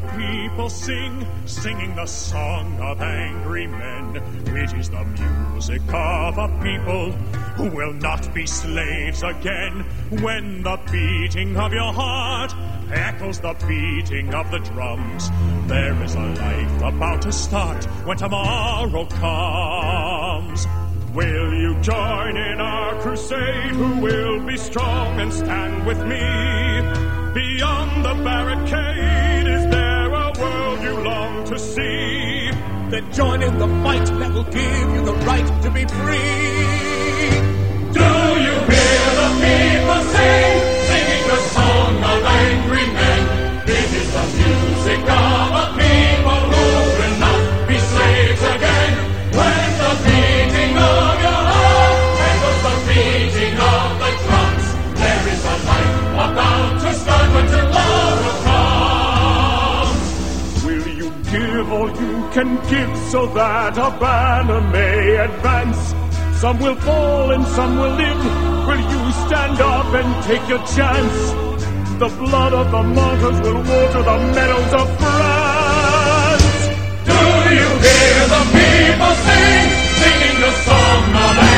people sing, singing the song of angry men. It is the music of a people who will not be slaves again. When the beating of your heart echoes the beating of the drums, there is a life about to start when tomorrow comes. Will you join in our crusade? Who will be strong and stand with me? Beyond the barricade, is there a world you long to see? Then join in the fight that will give you the right to be free. Do you hear the people sing, singing the song of angry men? It is the music of a people who will not be slaves again. When the beating of your heart echoes the beating of the drums, there is a life about to start when tomorrow comes. Will you give all you can give so that our banner may advance? Some will fall and some will live. Will you stand up and take your chance? The blood of the martyrs will water the meadows of France. Do you hear the people sing, singing the song of